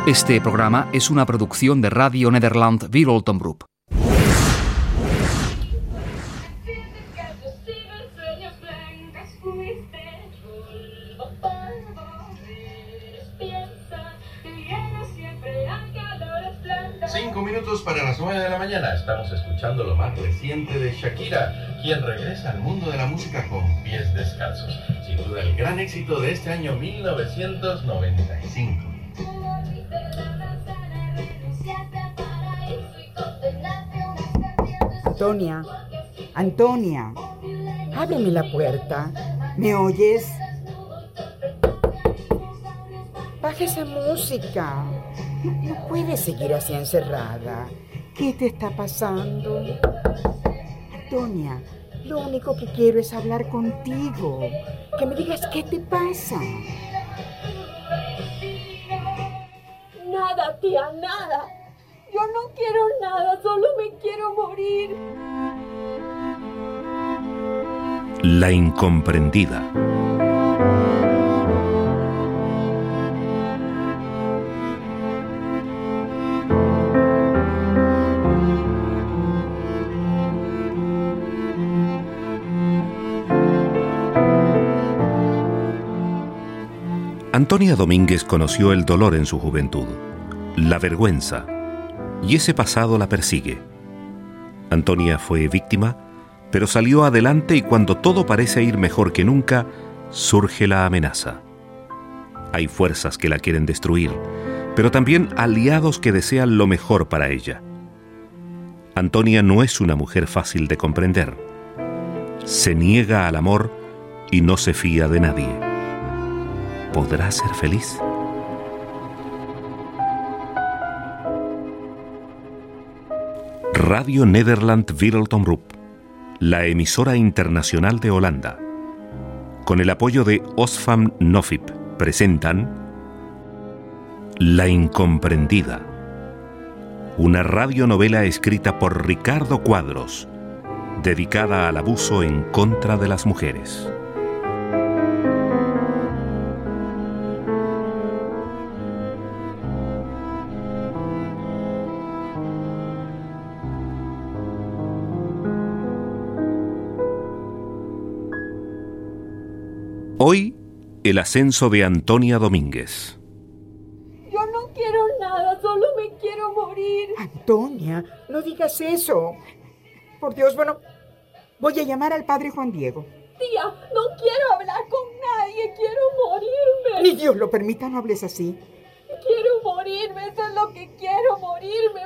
Este programa es una producción de Radio Nederland Wereldtomroep. Para las 9 de la mañana estamos escuchando lo más reciente de Shakira, quien regresa al mundo de la música con pies descalzos. Sin duda el gran éxito de este año 1995. Antonia, ábreme la puerta. ¿Me oyes? Baja esa música. No puedes seguir así encerrada. ¿Qué te está pasando? Antonia, lo único que quiero es hablar contigo. Que me digas qué te pasa. Nada, tía, nada. Yo no quiero nada, solo me quiero morir. La incomprendida. Antonia Domínguez conoció el dolor en su juventud, la vergüenza, y ese pasado la persigue. Antonia fue víctima, pero salió adelante y cuando todo parece ir mejor que nunca, surge la amenaza. Hay fuerzas que la quieren destruir, pero también aliados que desean lo mejor para ella. Antonia no es una mujer fácil de comprender. Se niega al amor y no se fía de nadie. ¿Podrá ser feliz? Radio Nederland Wereldtomroep, la emisora internacional de Holanda, con el apoyo de Osfam Nofip, presentan La incomprendida, una radionovela escrita por Ricardo Cuadros, dedicada al abuso en contra de las mujeres. Hoy, el ascenso de Antonia Domínguez. Yo no quiero nada, solo me quiero morir. Antonia, no digas eso. Por Dios, bueno, voy a llamar al padre Juan Diego. Tía, no quiero hablar con nadie, quiero morirme. Ni Dios lo permita, no hables así. Quiero morirme, eso es lo que quiero, morirme.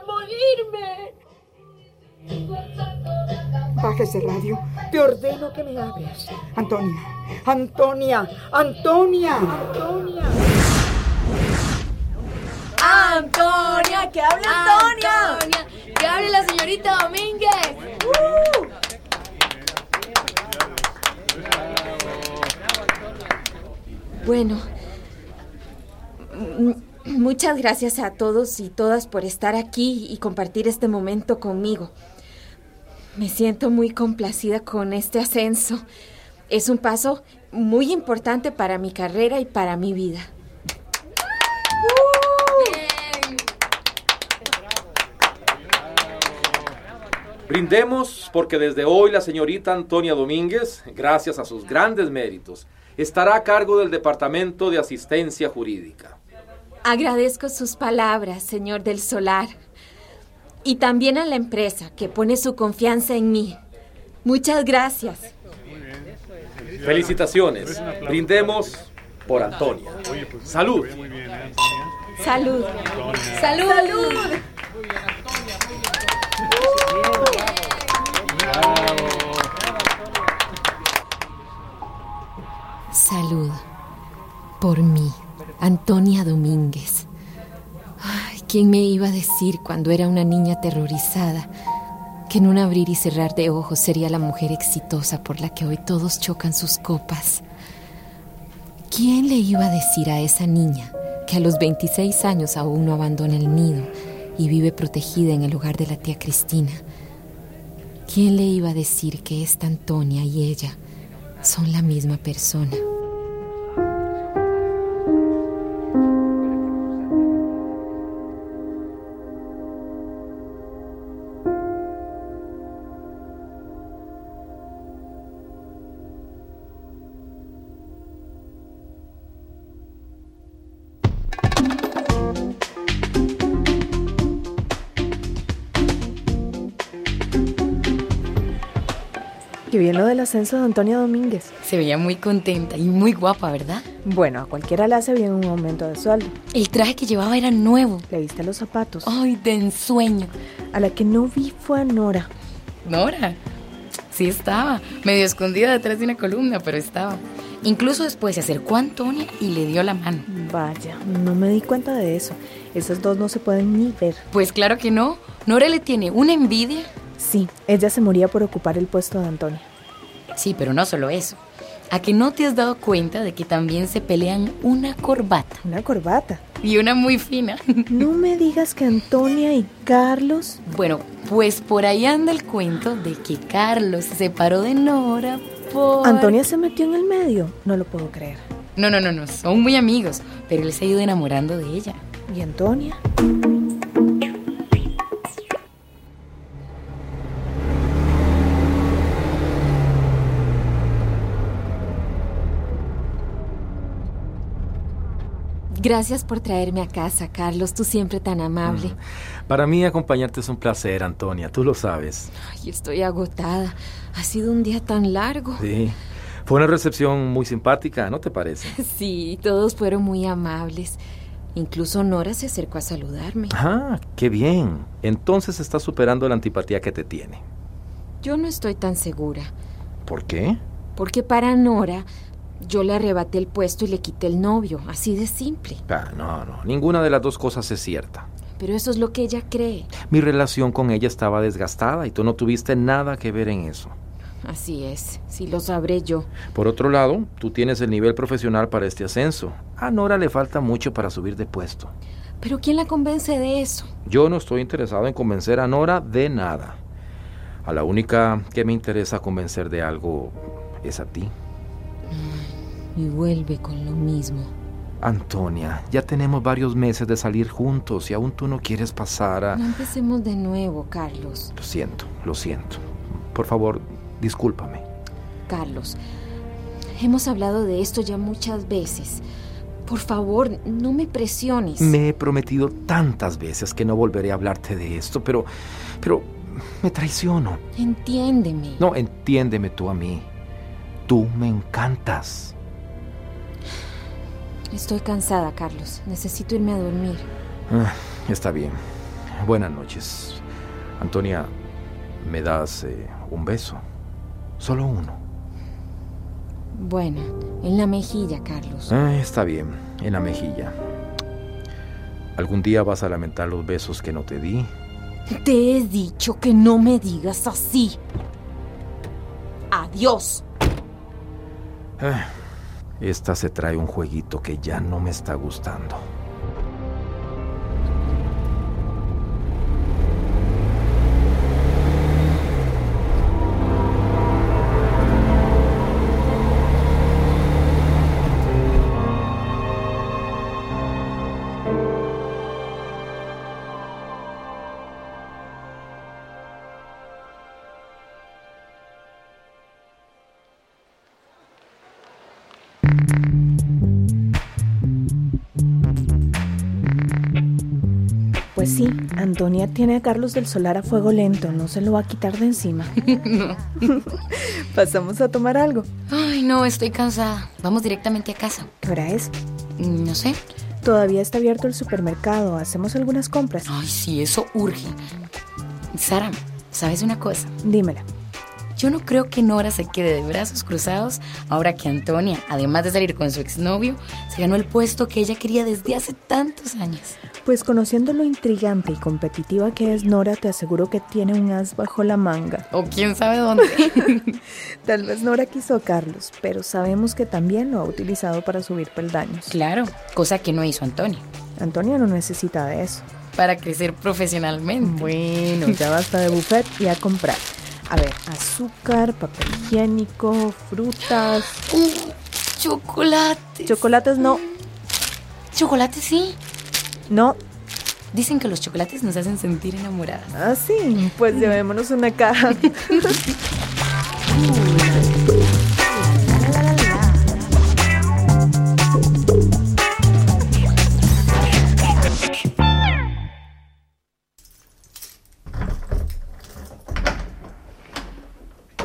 Baja ese radio. Te ordeno que me hables. Antonia. Antonia, que hable Antonia. Que hable la señorita Domínguez. Bueno, muchas gracias a todos y todas por estar aquí y compartir este momento conmigo. Me siento muy complacida con este ascenso. Es un paso muy importante para mi carrera y para mi vida. Brindemos porque desde hoy la señorita Antonia Domínguez, gracias a sus grandes méritos, estará a cargo del Departamento de Asistencia Jurídica. Agradezco sus palabras, señor del Solar. Y también a la empresa que pone su confianza en mí. Muchas gracias. Felicitaciones. Brindemos por Antonia. Salud. Salud. Salud. Salud. Por mí, Antonia Domínguez. Ay, ¿quién me iba a decir cuando era una niña aterrorizada que en un abrir y cerrar de ojos sería la mujer exitosa por la que hoy todos chocan sus copas? ¿Quién le iba a decir a esa niña que a los 26 años aún no abandona el nido y vive protegida en el hogar de la tía Cristina? ¿Quién le iba a decir que esta Antonia y ella son la misma persona? Qué bien lo del ascenso de Antonia Domínguez. Se veía muy contenta y muy guapa, ¿verdad? Bueno, a cualquiera le hace bien un aumento de sueldo. El traje que llevaba era nuevo. ¿Le viste los zapatos? Ay, de ensueño. A la que no vi fue a Nora. ¿Nora? Sí estaba, medio escondida detrás de una columna, pero estaba. Incluso después se acercó a Antonia y le dio la mano. Vaya, no me di cuenta de eso. Esas dos no se pueden ni ver. Pues claro que no. Nora le tiene una envidia. Sí, ella se moría por ocupar el puesto de Antonia. Sí, pero no solo eso. ¿A que no te has dado cuenta de que también se pelean una corbata? ¿Una corbata? Y una muy fina. No me digas que Antonia y Carlos... Bueno, pues por ahí anda el cuento de que Carlos se separó de Nora por... ¿Antonia se metió en el medio? No lo puedo creer. No, son muy amigos, pero él se ha ido enamorando de ella. ¿Y Antonia? Gracias por traerme a casa, Carlos. Tú siempre tan amable. Para mí acompañarte es un placer, Antonia. Tú lo sabes. Ay, estoy agotada. Ha sido un día tan largo. Sí. Fue una recepción muy simpática, ¿no te parece? Sí, todos fueron muy amables. Incluso Nora se acercó a saludarme. Ah, qué bien. Entonces estás superando la antipatía que te tiene. Yo no estoy tan segura. ¿Por qué? Porque para Nora... yo le arrebaté el puesto y le quité el novio, así de simple. No, ninguna de las dos cosas es cierta. Pero eso es lo que ella cree. Mi relación con ella estaba desgastada y tú no tuviste nada que ver en eso. Así es, sí lo sabré yo. Por otro lado, tú tienes el nivel profesional para este ascenso. A Nora le falta mucho para subir de puesto. ¿Pero quién la convence de eso? Yo no estoy interesado en convencer a Nora de nada. A la única que me interesa convencer de algo es a ti. Y vuelve con lo mismo. Antonia, ya tenemos varios meses de salir juntos y aún tú no quieres pasar a... No empecemos de nuevo, Carlos. Lo siento. Por favor, discúlpame. Carlos, hemos hablado de esto ya muchas veces. Por favor, no me presiones. Me he prometido tantas veces que no volveré a hablarte de esto, pero me traiciono. Entiéndeme. No, entiéndeme tú a mí. Tú me encantas. Estoy cansada, Carlos. Necesito irme a dormir. Está bien. Buenas noches. Antonia, ¿me das un beso? Solo uno. Bueno, en la mejilla, Carlos. Está bien, en la mejilla. ¿Algún día vas a lamentar los besos que no te di? Te he dicho que no me digas así. Adiós. Esta se trae un jueguito que ya no me está gustando. Pues sí, Antonia tiene a Carlos del Solar a fuego lento, no se lo va a quitar de encima. No. ¿Pasamos a tomar algo? Ay, no, estoy cansada. Vamos directamente a casa. ¿Qué hora es? No sé. Todavía está abierto el supermercado, ¿hacemos algunas compras? Ay, sí, eso urge. Sara, ¿sabes una cosa? Dímela. Yo no creo que Nora se quede de brazos cruzados ahora que Antonia, además de salir con su exnovio, se ganó el puesto que ella quería desde hace tantos años. Pues conociendo lo intrigante y competitiva que es Nora, te aseguro que tiene un as bajo la manga. O quién sabe dónde. Tal vez Nora quiso a Carlos, pero sabemos que también lo ha utilizado para subir peldaños. Claro, cosa que no hizo Antonia. Antonia no necesita de eso. Para crecer profesionalmente. Bueno, ya basta de buffet y a comprar. A ver, azúcar, papel higiénico, frutas... Chocolates. Chocolates no. Chocolates sí. No. Dicen que los chocolates nos hacen sentir enamoradas. Ah, sí. Pues llevémonos una caja.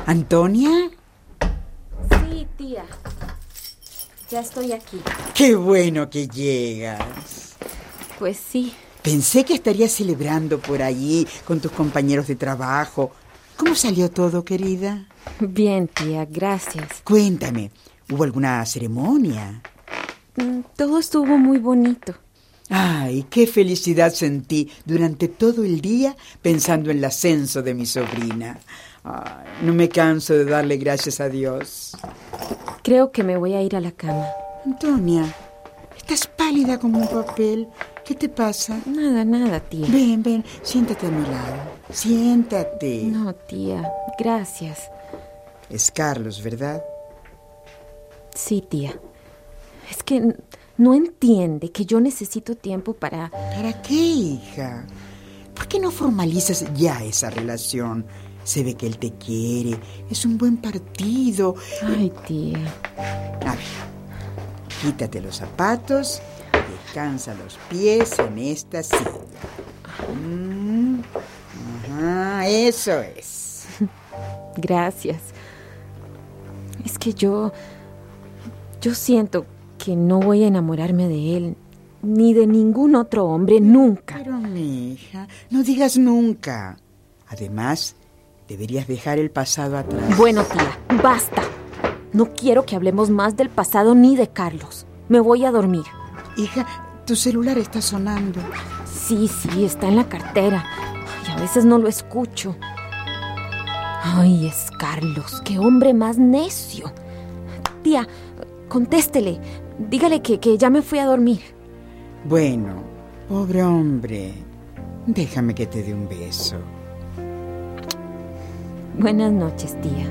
¿Antonia? Sí, tía. Ya estoy aquí. ¡Qué bueno que llegas! Pues sí. Pensé que estarías celebrando por allí con tus compañeros de trabajo. ¿Cómo salió todo, querida? Bien, tía, gracias. Cuéntame, ¿hubo alguna ceremonia? Todo estuvo muy bonito. Ay, qué felicidad sentí durante todo el día pensando en el ascenso de mi sobrina. Ay, no me canso de darle gracias a Dios. Creo que me voy a ir a la cama. Antonia, estás pálida como un papel. ¿Qué te pasa? Nada, tía. Ven, siéntate a mi lado. Siéntate. No, tía, gracias. Es Carlos, ¿verdad? Sí, tía. Es que no entiende que yo necesito tiempo para... ¿Para qué, hija? ¿Por qué no formalizas ya esa relación? Se ve que él te quiere. Es un buen partido. Ay, tía. A ver, quítate los zapatos. Descansa los pies en esta silla. Ajá, eso es. Gracias. Es que yo siento que no voy a enamorarme de él, ni de ningún otro hombre nunca. Pero, mi hija, no digas nunca. Además, deberías dejar el pasado atrás. Bueno, tía, basta. No quiero que hablemos más del pasado ni de Carlos. Me voy a dormir. Hija, tu celular está sonando. Sí, está en la cartera. Ay, a veces no lo escucho. Ay, es Carlos, qué hombre más necio. Tía, contéstele. Dígale que ya me fui a dormir. Bueno, pobre hombre. Déjame que te dé un beso. Buenas noches, tía.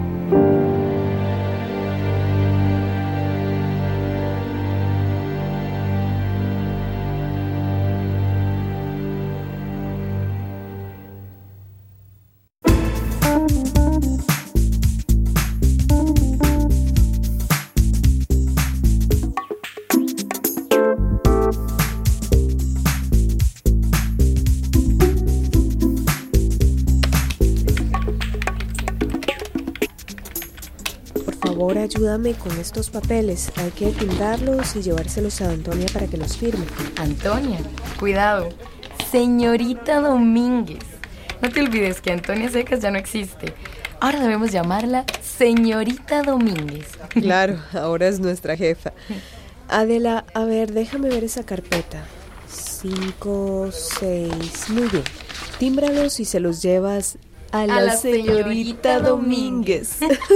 Por favor, ayúdame con estos papeles. Hay que tildarlos y llevárselos a Antonia para que los firme. Antonia, cuidado. Señorita Domínguez. No te olvides que Antonia Secas ya no existe. Ahora debemos llamarla Señorita Domínguez. Claro, ahora es nuestra jefa. Adela, a ver, déjame ver esa carpeta. 5, 6, muy bien. Tímbralos y se los llevas a la señorita Domínguez.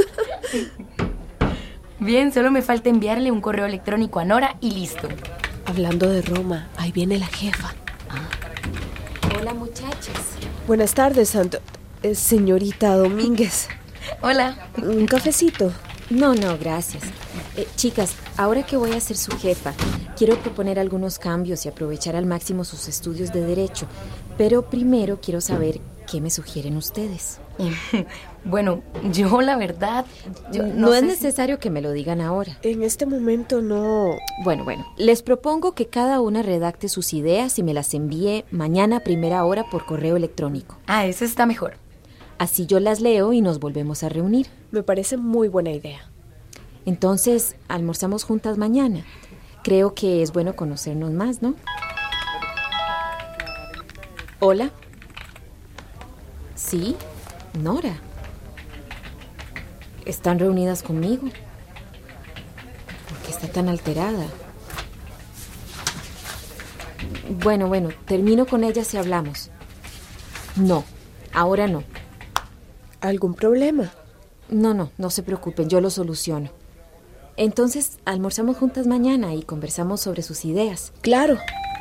Bien, solo me falta enviarle un correo electrónico a Nora y listo. Hablando de Roma, ahí viene la jefa. Hola, muchachas. Buenas tardes, señorita Domínguez. Hola. ¿Un cafecito? No, gracias. Chicas, ahora que voy a ser su jefa, quiero proponer algunos cambios y aprovechar al máximo sus estudios de Derecho. Pero primero quiero saber qué me sugieren ustedes. Bueno, yo la verdad... no es necesario que me lo digan ahora. En este momento no... Bueno, les propongo que cada una redacte sus ideas y me las envíe mañana a primera hora por correo electrónico. Eso está mejor. Así yo las leo y nos volvemos a reunir. Me parece muy buena idea. Entonces, almorzamos juntas mañana. Creo que es bueno conocernos más, ¿no? Hola. Sí, Nora. ¿Están reunidas conmigo? ¿Por qué está tan alterada? Bueno, termino con ellas y hablamos. No, ahora no. ¿Algún problema? No se preocupen, yo lo soluciono. Entonces, almorzamos juntas mañana y conversamos sobre sus ideas. Claro.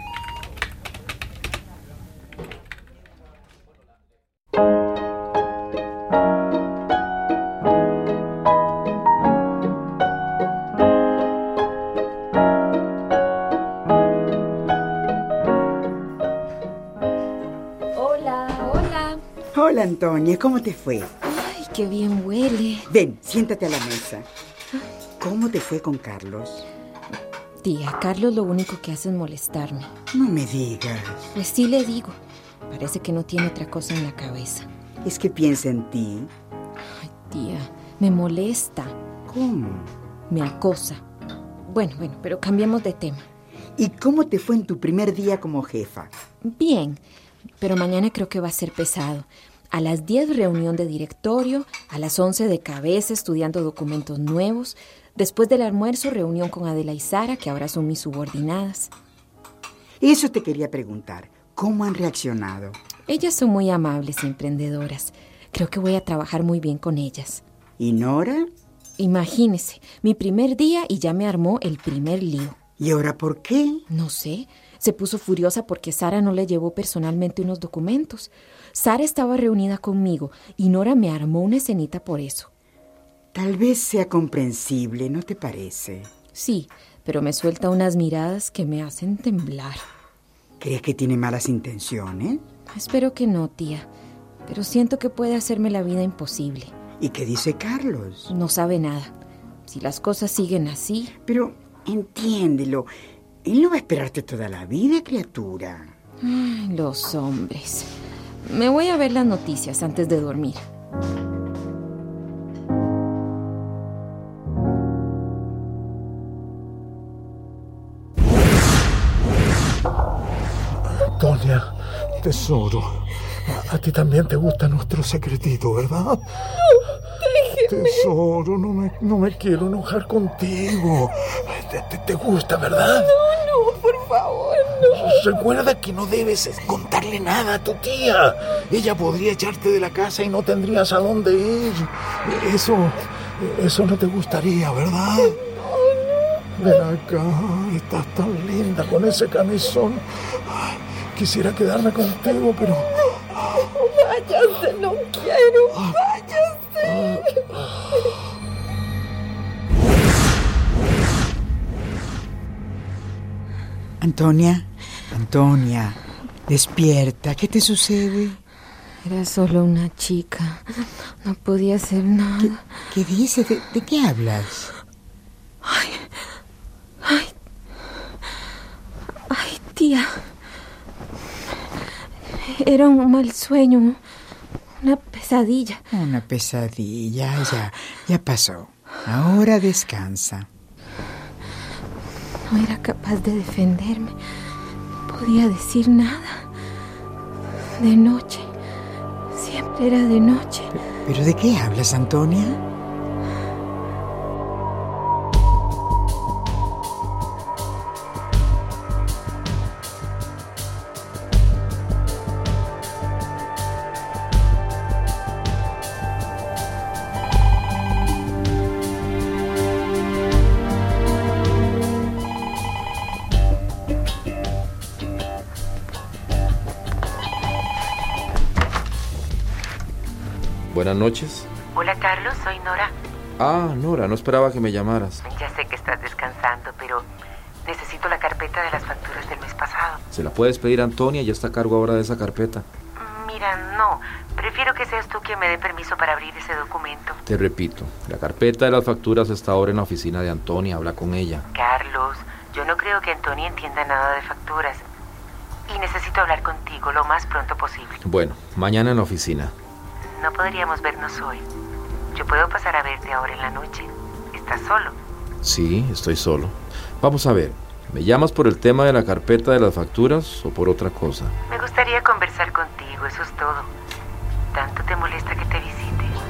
Hola, Antonia, ¿cómo te fue? Ay, qué bien huele. Ven, siéntate a la mesa. ¿Cómo te fue con Carlos? Tía, Carlos lo único que hace es molestarme. No me digas. Pues sí le digo. Parece que no tiene otra cosa en la cabeza. ¿Es que piensa en ti? Ay, tía, me molesta. ¿Cómo? Me acosa. Bueno, pero cambiemos de tema. ¿Y cómo te fue en tu primer día como jefa? Bien, pero mañana creo que va a ser pesado. A las 10 reunión de directorio, a las 11 de cabeza estudiando documentos nuevos. Después del almuerzo, reunión con Adela y Sara, que ahora son mis subordinadas. Eso te quería preguntar. ¿Cómo han reaccionado? Ellas son muy amables y emprendedoras. Creo que voy a trabajar muy bien con ellas. ¿Y Nora? Imagínese, mi primer día y ya me armó el primer lío. ¿Y ahora por qué? No sé, se puso furiosa porque Sara no le llevó personalmente unos documentos. Sara estaba reunida conmigo y Nora me armó una escenita por eso. Tal vez sea comprensible, ¿no te parece? Sí, pero me suelta unas miradas que me hacen temblar. ¿Crees que tiene malas intenciones? Espero que no, tía, pero siento que puede hacerme la vida imposible. ¿Y qué dice Carlos? No sabe nada. Si las cosas siguen así... Pero entiéndelo, él no va a esperarte toda la vida, criatura. Ay, los hombres. Me voy a ver las noticias antes de dormir. Antonia, tesoro, a ti también te gusta nuestro secretito, ¿verdad? No, déjeme. Tesoro, no me quiero enojar contigo. Te gusta, ¿verdad? No, por favor, no. Recuerda que no debes contarle nada a tu tía. Ella podría echarte de la casa y no tendrías a dónde ir. Eso no te gustaría, ¿verdad? No. Ven acá, estás tan linda con ese camisón. Ay, quisiera quedarme contigo, pero... Váyase, no quiero, váyase. Antonia, despierta, ¿qué te sucede? Era solo una chica, no podía hacer nada. ¿Qué dices? ¿De qué hablas? Ay, tía. Era un mal sueño, una pesadilla. Una pesadilla, ya pasó. Ahora descansa. No era capaz de defenderme. No podía decir nada. De noche. Siempre era de noche. ¿Pero de qué hablas, Antonia? Buenas noches. Hola, Carlos, soy Nora. Ah, Nora, no esperaba que me llamaras. Ya sé que estás descansando, pero necesito la carpeta de las facturas del mes pasado. Se la puedes pedir a Antonia, ya está a cargo ahora de esa carpeta. Mira, no, prefiero que seas tú quien me dé permiso para abrir ese documento. Te repito, la carpeta de las facturas está ahora en la oficina de Antonia, habla con ella. Carlos, yo no creo que Antonia entienda nada de facturas y necesito hablar contigo lo más pronto posible. Bueno, mañana en la oficina. No podríamos vernos hoy. Yo puedo pasar a verte ahora en la noche. ¿Estás solo? Sí, estoy solo. Vamos a ver, ¿me llamas por el tema de la carpeta de las facturas o por otra cosa? Me gustaría conversar contigo, eso es todo. ¿Tanto te molesta que te visite?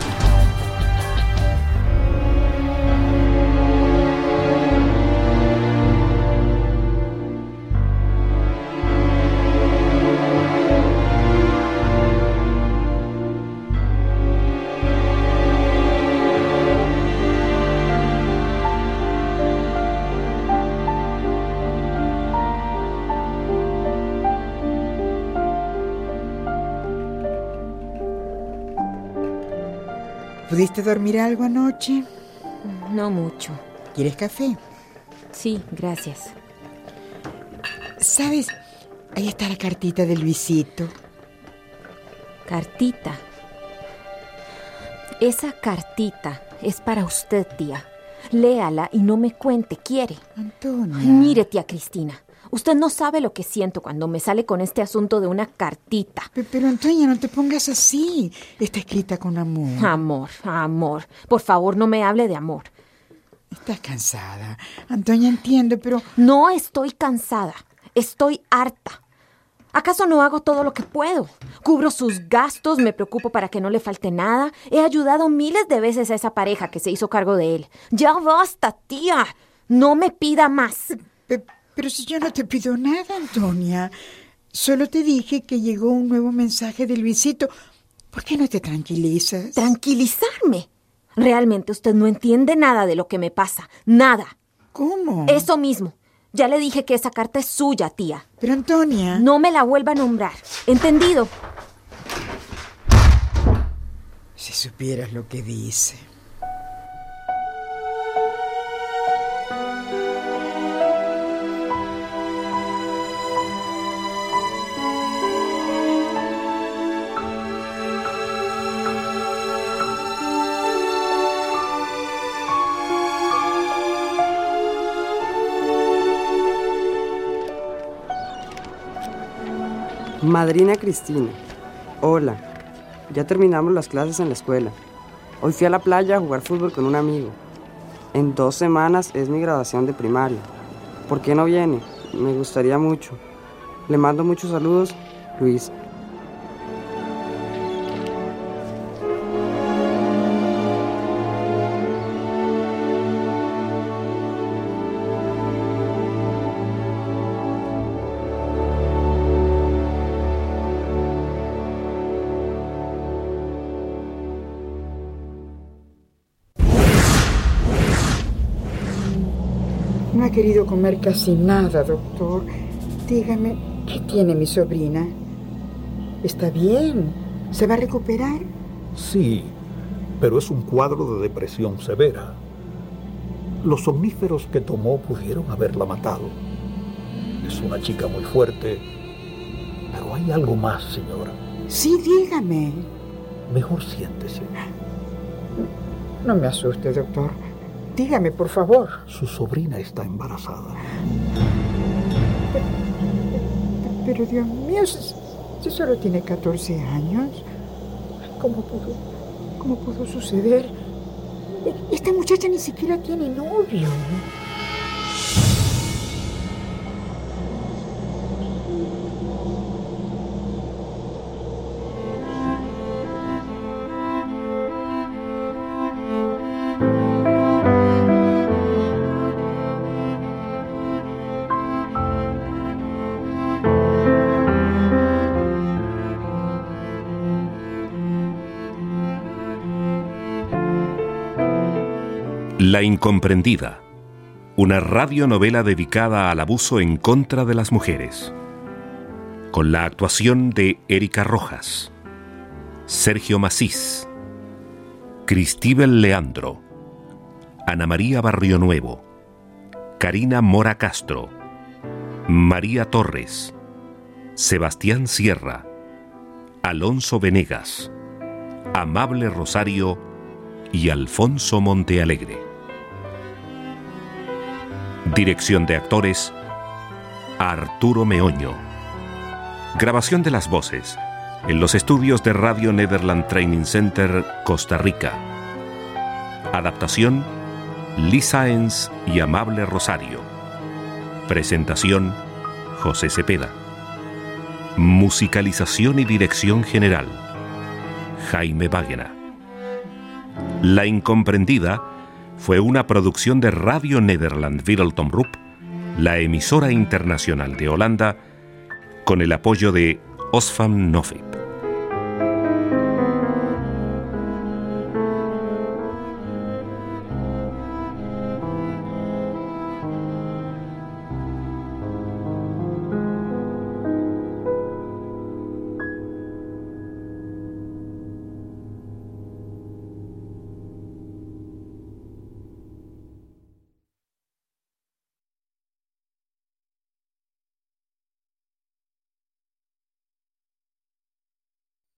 ¿Pudiste dormir algo anoche? No mucho. ¿Quieres café? Sí, gracias. ¿Sabes? Ahí está la cartita de Luisito. ¿Cartita? Esa cartita es para usted, tía. Léala y no me cuente, ¿quiere? Antonia. Mire, tía Cristina, Usted no sabe lo que siento cuando me sale con este asunto de una cartita. Pero Antonia, no te pongas así. Está escrita con amor. Amor. Por favor, no me hable de amor. Estás cansada. Antonia, entiendo, pero... No estoy cansada. Estoy harta. ¿Acaso no hago todo lo que puedo? Cubro sus gastos, me preocupo para que no le falte nada. He ayudado miles de veces a esa pareja que se hizo cargo de él. ¡Ya basta, tía! No me pida más. Pero si yo no te pido nada, Antonia. Solo te dije que llegó un nuevo mensaje de Luisito. ¿Por qué no te tranquilizas? ¿Tranquilizarme? Realmente usted no entiende nada de lo que me pasa. Nada. ¿Cómo? Eso mismo. Ya le dije que esa carta es suya, tía. Pero Antonia... No me la vuelva a nombrar. ¿Entendido? Si supieras lo que dice. Madrina Cristina, hola. Ya terminamos las clases en la escuela. Hoy fui a la playa a jugar fútbol con un amigo. En 2 semanas es mi graduación de primaria. ¿Por qué no viene? Me gustaría mucho. Le mando muchos saludos, Luis. No ha querido comer casi nada, doctor. Dígame, ¿qué tiene mi sobrina? ¿Está bien? ¿Se va a recuperar? Sí, pero es un cuadro de depresión severa. Los somníferos que tomó pudieron haberla matado. Es una chica muy fuerte, pero hay algo más, señora. Sí, dígame. Mejor siéntese. No me asuste, doctor. Dígame, por favor. Su sobrina está embarazada. Pero Dios mío, si solo tiene 14 años. ¿Cómo pudo suceder? Esta muchacha ni siquiera tiene novio. La incomprendida, una radionovela dedicada al abuso en contra de las mujeres, con la actuación de Erika Rojas, Sergio Macís, Cristíbel Leandro, Ana María Barrionuevo, Karina Mora Castro, María Torres, Sebastián Sierra, Alonso Venegas, Amable Rosario y Alfonso Montealegre. Dirección de actores, Arturo Meoño. Grabación de las voces en los estudios de Radio Nederland Training Center, Costa Rica. Adaptación, Lee Sáenz y Amable Rosario. Presentación, José Cepeda. Musicalización y dirección general, Jaime Báguena. La incomprendida fue una producción de Radio Nederland Wereldtomroep, la emisora internacional de Holanda, con el apoyo de Osfam Novib.